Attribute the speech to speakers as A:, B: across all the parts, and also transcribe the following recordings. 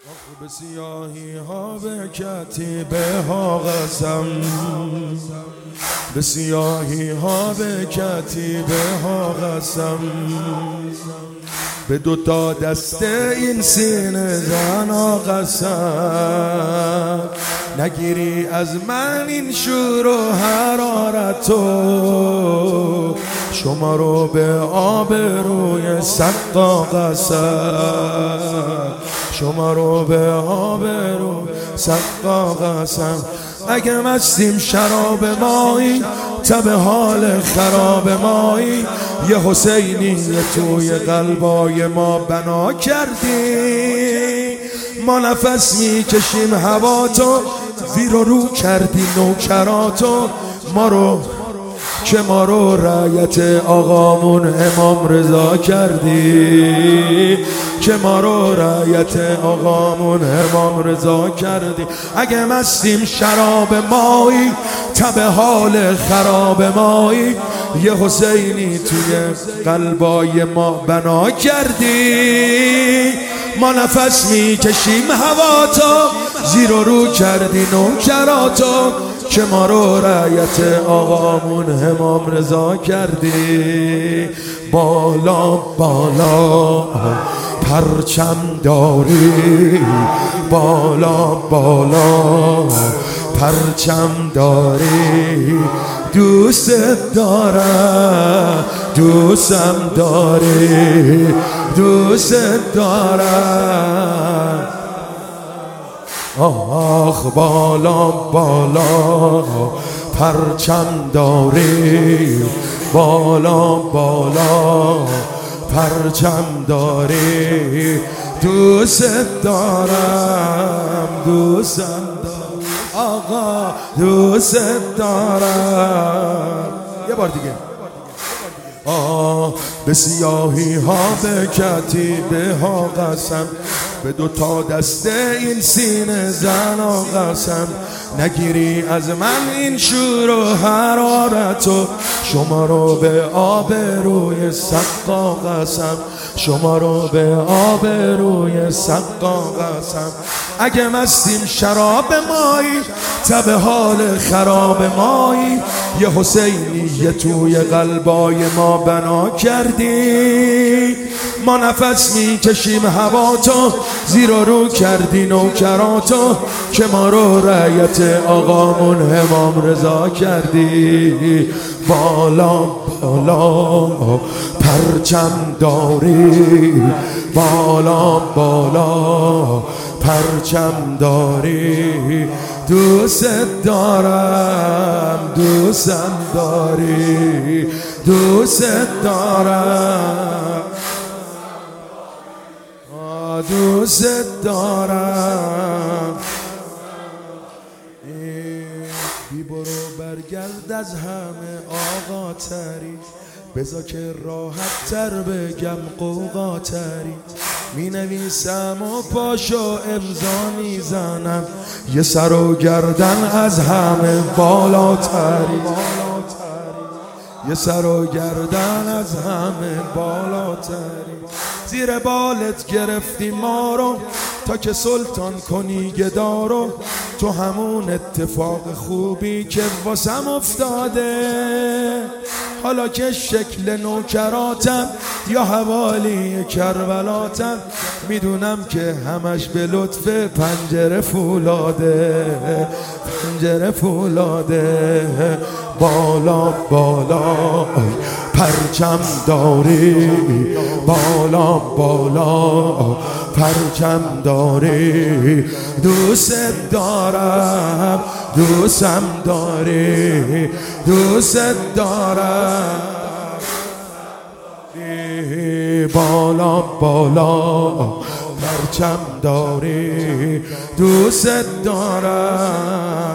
A: به سیاهی ها به کتیبه ها قسم، به سیاهی ها به کتیبه ها قسم، به دوتا دسته این سینه زنا قسم، نگیری از من این شور و حرارتو، شما رو به آبروی سقا قسم، شما رو به آبروی سقا قسم. اگه مستیم شراب مایی، تب حال خراب مایی، یه حسینی توی قلبای ما بنا کردی، ما نفس میکشیم هوا تو، زیر و رو کردی نوکراتو، ما رو رعیت آقامون امام رضا کردی، که ما رو رعیت آقامون امام رضا کردی. اگه مستیم شراب مایی، تب حال خراب مایی، یه حسینی توی قلبای ما بنا کردی، ما نفس میکشیم هوا تو، زیر و رو کردی نوکراتو، که ما رو رعیت آقامون امام رضا کردی. بالا بالا پرچم داری، بالا بالا پرچم داری، دوست دارم، دوستم داری، دوست دارم. آخ بالا بالا پرچم داری، بالا بالا پرچم داری، دوست دارم، دوستم دارم، آقا دوست دارم. یه بار دیگه. به سیاهی ها به کتیبه ها قسم، به دوتا دسته این سینه زنا قسم، نگیری از من این شور و حرارتو، شما رو به آبروی سقا قسم، شما رو به آبروی سقا قسم. اگه مستیم شراب مایی، تب حال خراب مایی، یه حسینی توی قلبای ما بنا کردی، ما نفس میکشیم هوا تو، زیر و رو کردی نوکراتو، که ما رو رعیت آقامون امام رضا کردی. بالا بالا پرچم داری، بالا بالا پرچم داری، دوست دارم، دوستم داری، دوست دارم، دوست دارم. بی برو برگرد از همه آقا تری، بذار که راحت تر بگم قوقا تری، می نویسم و پاشو امضا میزنم، یه سر و گردن از همه بالاتری، یه سر و گردن از همه بالاتری. زیر بالت گرفتی ما رو تا که سلطان کنی گدارو، تو همون اتفاق خوبی که واسم افتاده، حالا که شکل نوکراتم یا حوالی کربلاتم، میدونم که همش به لطف پنجره فولاده، پنجره فولاده. بالا بالا پرچم داری، بالا بالا پرچم داری، دوست دارم، دوستم داری، دوست دارم. بالا بالا پرچم داری، دوست دارم.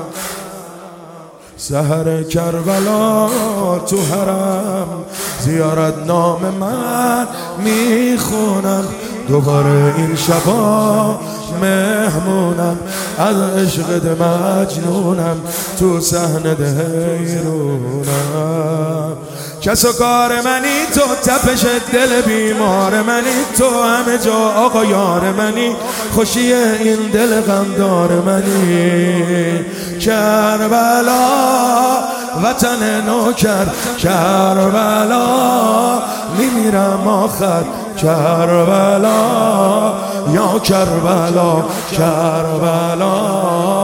A: سحر کربلا تو حرم، زیارت نام من میخونم، دوباره این شبا مهمونم، از عشق مجنونم، تو صحنه حیرونم. کس و کار منی تو، تپش دل بیمار منی تو، همه جا آقا یار منی، خوشی این دل غمدار منی. کربلا وطن نوکر، کربلا میمیرم آخر، کربلا یا کربلا، کربلا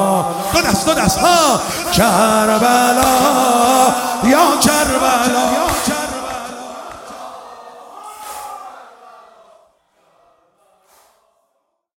A: دو دست ها، کربلا یا کربلا.